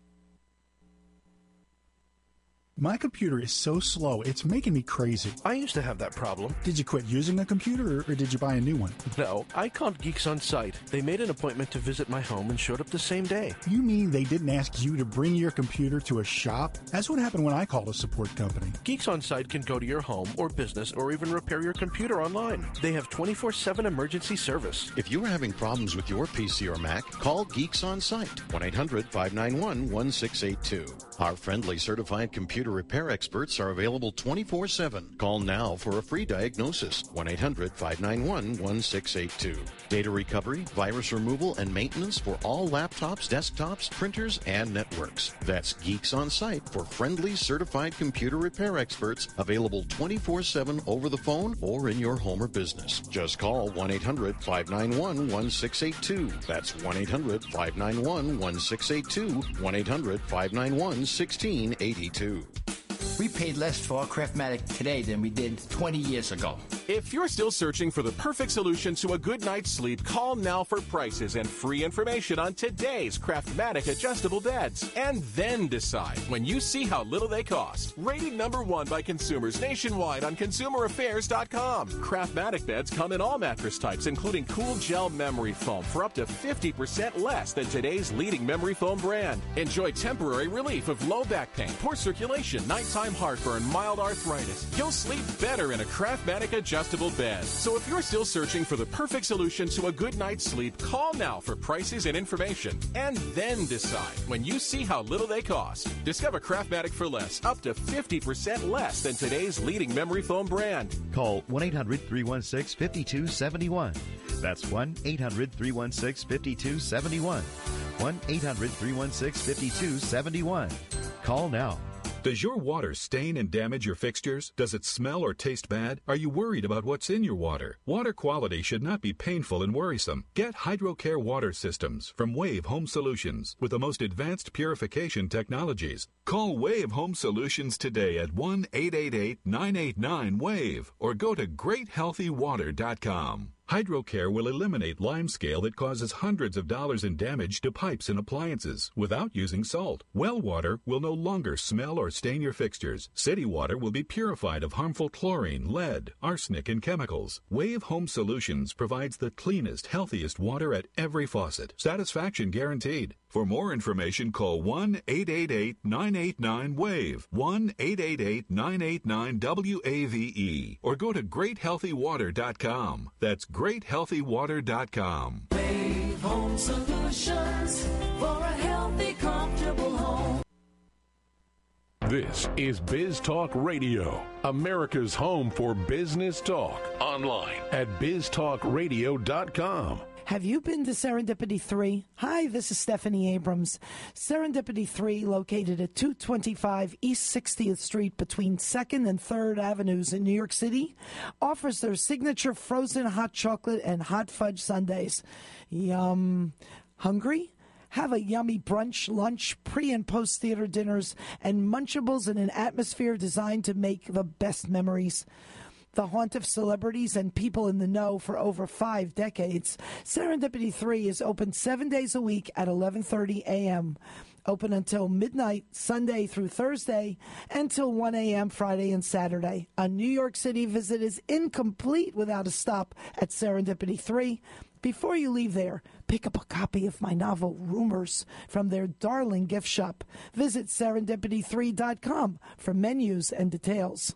My computer is so slow, it's making me crazy. I used to have that problem. Did you quit using a computer, or, or did you buy a new one? No, I called Geeks On Site. They made an appointment to visit my home and showed up the same day. You mean they didn't ask you to bring your computer to a shop? That's what happened when I called a support company. Geeks On Site can go to your home or business or even repair your computer online. They have twenty-four seven emergency service. If you are having problems with your P C or Mac, call Geeks On Site, one eight hundred, five nine one, one six eight two. Our friendly certified computer repair experts are available twenty-four seven. Call now for a free diagnosis, one eight hundred, five nine one, one six eight two. Data recovery, virus removal, and maintenance for all laptops, desktops, printers, and networks. That's Geeks On Site for friendly certified computer repair experts, available twenty-four seven over the phone or in your home or business. Just call one eight hundred, five nine one, one six eight two. That's one eight hundred, five nine one, one six eight two, one eight hundred, five nine one, one six eight two. We paid less for our Craftmatic today than we did twenty years ago. If you're still searching for the perfect solution to a good night's sleep, call now for prices and free information on today's Craftmatic adjustable beds. And then decide when you see how little they cost. Rated number one by consumers nationwide on consumer affairs dot com. Craftmatic beds come in all mattress types, including cool gel memory foam for up to fifty percent less than today's leading memory foam brand. Enjoy temporary relief of low back pain, poor circulation, nighttime heartburn, mild arthritis. You'll sleep better in a Craftmatic adjustable adjustable bed. So if you're still searching for the perfect solution to a good night's sleep, call now for prices and information, and then decide when you see how little they cost. Discover Craftmatic for less, up to fifty percent less than today's leading memory foam brand. Call one eight hundred three one six five two seven one. That's one eight hundred three one six five two seven one. one eight hundred three one six five two seven one. Call now. Does your water stain and damage your fixtures? Does it smell or taste bad? Are you worried about what's in your water? Water quality should not be painful and worrisome. Get HydroCare water systems from Wave Home Solutions with the most advanced purification technologies. Call Wave Home Solutions today at one eight eight eight nine eight nine WAVE or go to great healthy water dot com. HydroCare will eliminate limescale that causes hundreds of dollars in damage to pipes and appliances without using salt. Well water will no longer smell or stain your fixtures. City water will be purified of harmful chlorine, lead, arsenic, and chemicals. Wave Home Solutions provides the cleanest, healthiest water at every faucet. Satisfaction guaranteed. For more information, call one eight eight eight nine eight nine WAVE, one eight eight eight nine eight nine W A V E, or go to great healthy water dot com. That's great healthy water dot com. Wave Home Solutions for a healthy, comfortable home. This is Biz Talk Radio, America's home for business talk. Online at biz talk radio dot com. Have you been to Serendipity three? Hi, this is Stephanie Abrams. Serendipity three, located at two twenty-five East sixtieth Street between second and third Avenues in New York City, offers their signature frozen hot chocolate and hot fudge sundaes. Yum. Hungry? Have a yummy brunch, lunch, pre- and post-theater dinners, and Munchables in an atmosphere designed to make the best memories. The haunt of celebrities and people in the know for over five decades, Serendipity three is open seven days a week at eleven thirty a.m., open until midnight, Sunday through Thursday, and till one a.m. Friday and Saturday. A New York City visit is incomplete without a stop at Serendipity three. Before you leave there, pick up a copy of my novel, Rumors, from their darling gift shop. Visit serendipity three dot com for menus and details.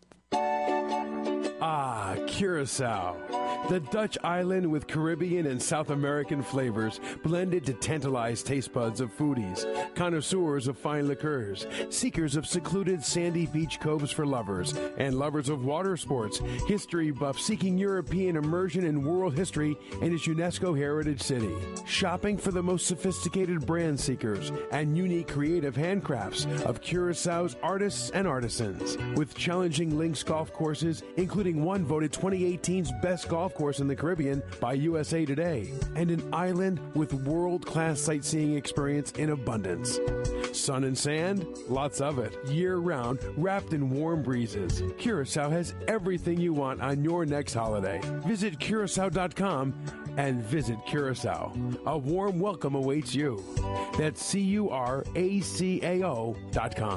Ah, Curacao, the Dutch island with Caribbean and South American flavors blended to tantalize taste buds of foodies, connoisseurs of fine liqueurs, seekers of secluded sandy beach coves for lovers, and lovers of water sports, history buffs seeking European immersion in world history and its UNESCO heritage city. Shopping for the most sophisticated brand seekers and unique creative handcrafts of Curaçao's artists and artisans, with challenging links golf courses, including one voted twenty eighteen's best golf course in the Caribbean by U S A Today, and an island with world-class sightseeing experience in abundance. Sun and sand? Lots of it. Year-round, wrapped in warm breezes. Curacao has everything you want on your next holiday. Visit Curacao dot com and visit Curacao. A warm welcome awaits you. That's C U R A C A O dot com.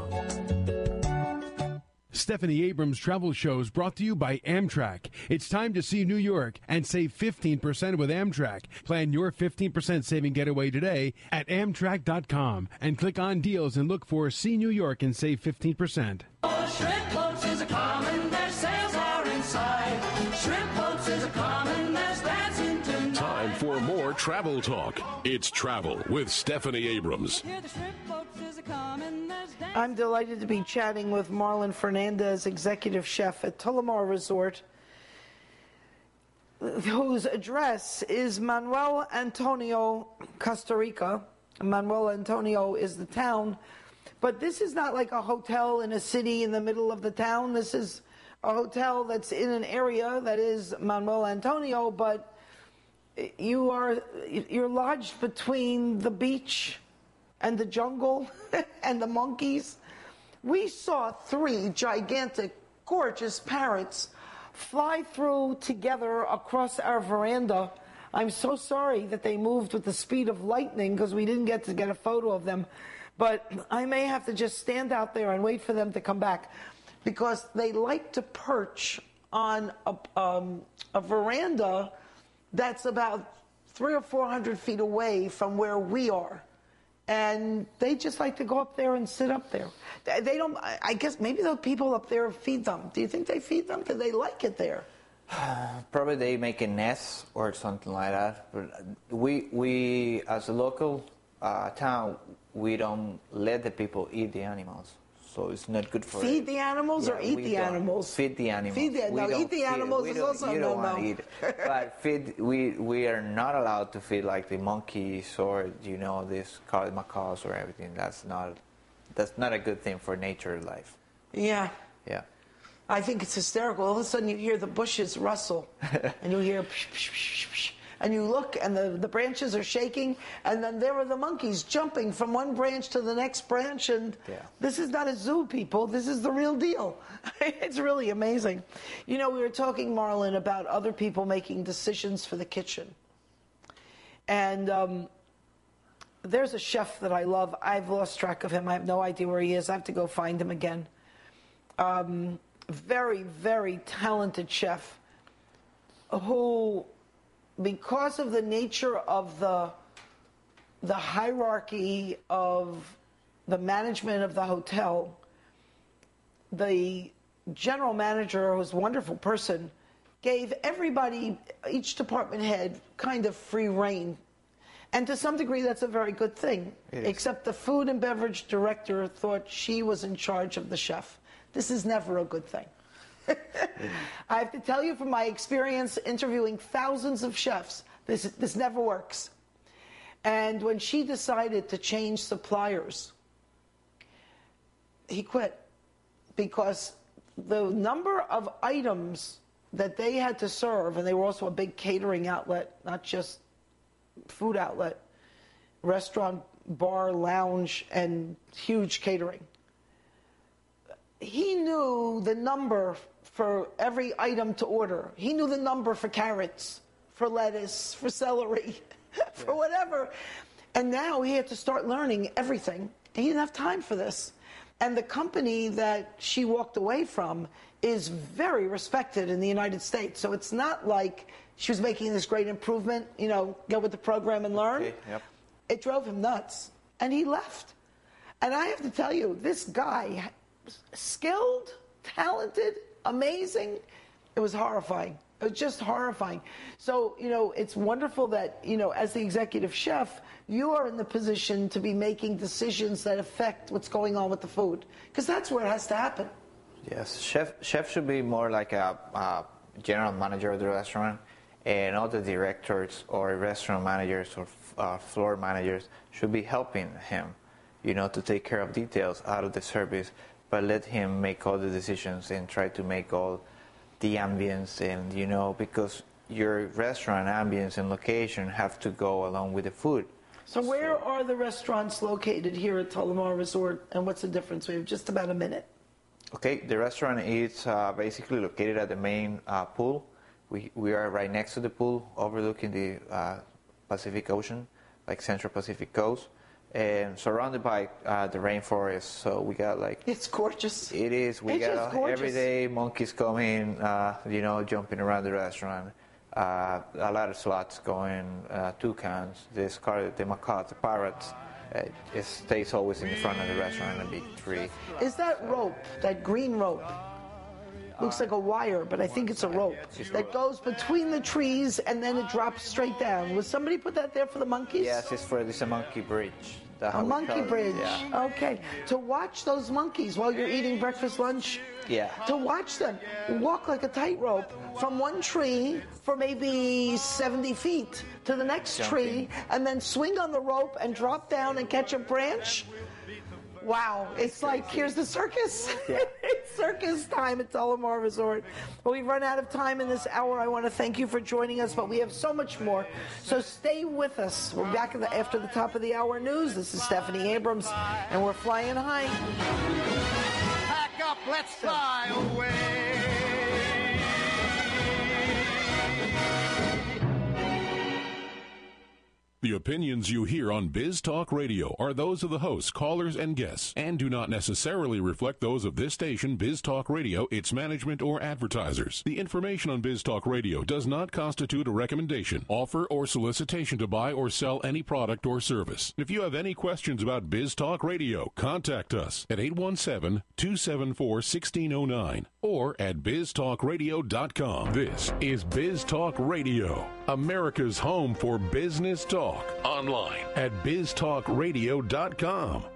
Stephanie Abrams Travel Shows brought to you by Amtrak. It's time to see New York and save fifteen percent with Amtrak. Plan your fifteen percent saving getaway today at amtrak dot com and click on deals and look for See New York and save fifteen percent. Shrimp boats is a common, their sails are inside. Shrimp boats is a common, there's dancing tonight. Time for more travel talk. It's Travel with Stephanie Abrams. I'm delighted to be chatting with Marlon Fernandez, executive chef at Tullamore Resort, whose address is Manuel Antonio, Costa Rica. Manuel Antonio is the town, but this is not like a hotel in a city in the middle of the town. This is a hotel that's in an area that is Manuel Antonio, but you are you're lodged between the beach and the jungle and the monkeys. We saw three gigantic, gorgeous parrots fly through together across our veranda. I'm so sorry that they moved with the speed of lightning because we didn't get to get a photo of them. But I may have to just stand out there and wait for them to come back because they like to perch on a, um, a veranda that's about three or four hundred feet away from where we are. And they just like to go up there and sit up there. They don't, I guess maybe the people up there feed them. Do you think they feed them? Do they like it there? Probably they make a nest or something like that. But we, we as a local uh, town, we don't let the people eat the animals. So it's not good for Feed it. the animals Yeah, or eat we the don't. animals? Feed the animals. Feed the, We no, don't eat the feed- animals we is don't- also you no, don't want no. to eat it. But feed, we, we are not allowed to feed like the monkeys or, you know, this called macaws or everything. That's not, that's not a good thing for nature life. Yeah. Yeah. I think it's hysterical. All of a sudden you hear the bushes rustle and you hear psh, psh, psh, psh, and you look and the, the branches are shaking and then there are the monkeys jumping from one branch to the next branch and Yeah. this is not a zoo, people. This is the real deal. It's really amazing. You know, we were talking, Marlon, about other people making decisions for the kitchen. And um, there's a chef that I love. I've lost track of him. I have no idea where he is. I have to go find him again. Um, very, very talented chef who, because of the nature of the the hierarchy of the management of the hotel, the general manager, who's a wonderful person, gave everybody, each department head, kind of free rein. And to some degree, that's a very good thing. Except the food and beverage director thought she was in charge of the chef. This is never a good thing. I have to tell you from my experience interviewing thousands of chefs, this, this never works. And when she decided to change suppliers, he quit because the number of items that they had to serve, and they were also a big catering outlet, not just food outlet, restaurant, bar, lounge, and huge catering. He knew the number for every item to order. He knew the number for carrots, for lettuce, for celery, for whatever. And now he had to start learning everything. He didn't have time for this. And the company that she walked away from is very respected in the United States. So it's not like she was making this great improvement, you know, go with the program and learn. Okay, yep. It drove him nuts. And he left. And I have to tell you, this guy, skilled, talented, amazing, it was horrifying. It was just horrifying. So, you know, it's wonderful that, you know, as the executive chef, you are in the position to be making decisions that affect what's going on with the food. Because that's where it has to happen. Yes, chef chef should be more like a, a general manager of the restaurant, and all the directors or restaurant managers or uh, floor managers should be helping him, you know, to take care of details out of the service, but let him make all the decisions and try to make all the ambience, and, you know, because your restaurant ambience and location have to go along with the food. So where are the restaurants located here at Tullamore Resort, and what's the difference? We have just about a minute. Okay, the restaurant is uh, basically located at the main uh, pool. We we are right next to the pool, overlooking the uh, Pacific Ocean, like Central Pacific Coast, and surrounded by uh, the rainforest. So we got like it's gorgeous. It is. We It's got just uh, gorgeous. every day monkeys coming, uh, you know, jumping around the restaurant. Uh, a lot of slots going, uh, toucans, the scarlet, the macaws, the parrots. Uh, it stays always in the front of the restaurant, a big tree. Is that rope, that green rope, looks like a wire, but I think it's a rope, that goes between the trees and then it drops straight down. Was somebody put that there for the monkeys? Yes, it's for this a monkey bridge. That's how A we monkey call it. bridge. Yeah. Okay. To watch those monkeys while you're eating breakfast, lunch. Yeah. To watch them walk like a tightrope from one tree for maybe seventy feet to the next Jumping. tree and then swing on the rope and drop down and catch a branch. Wow, it's like, here's the circus. Yeah. It's circus time at Tullamore Resort. Well, we've run out of time in this hour. I want to thank you for joining us, but we have so much more. So stay with us. We're back at the, after the top of the hour news. This is Stephanie Abrams, and we're flying high. Pack up, let's fly away. The opinions you hear on Biz Talk Radio are those of the hosts, callers, and guests, and do not necessarily reflect those of this station, Biz Talk Radio, its management, or advertisers. The information on Biz Talk Radio does not constitute a recommendation, offer, or solicitation to buy or sell any product or service. If you have any questions about Biz Talk Radio, contact us at eight one seven, two seven four, one six zero nine or at biz talk radio dot com. This is Biz Talk Radio, America's home for business talk. Online at biz talk radio dot com.